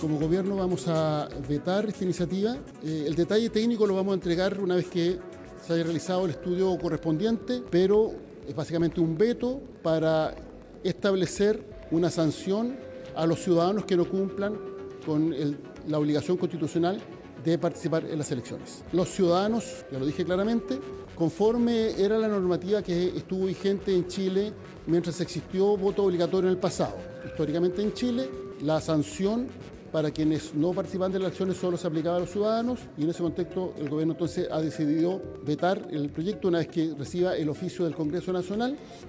Como gobierno vamos a vetar esta iniciativa. El detalle técnico lo vamos a entregar una vez que se haya realizado el estudio correspondiente, pero es básicamente un veto para establecer una sanción a los ciudadanos que no cumplan con la obligación constitucional de participar en las elecciones. Los ciudadanos, ya lo dije claramente, conforme era la normativa que estuvo vigente en Chile mientras existió voto obligatorio en el pasado. Históricamente en Chile, la sanción para quienes no participan de las elecciones solo se aplicaba a los ciudadanos, y en ese contexto el gobierno entonces ha decidido vetar el proyecto una vez que reciba el oficio del Congreso Nacional